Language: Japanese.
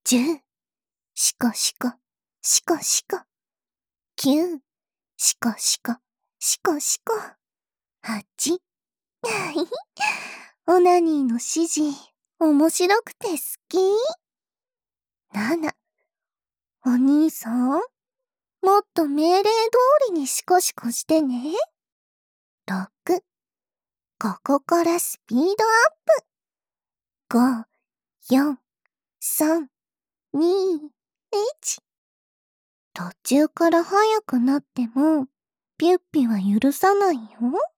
10、シコシコ、シコシコ。9、シコシコ、シコシコ。8、オナニーの指示、面白くて好き。7、お兄さん、もっと命令通りにシコシコしてね。6、ここからスピードアップ。5、4、3、2、1。途中から速くなっても、ピュッピは許さないよ。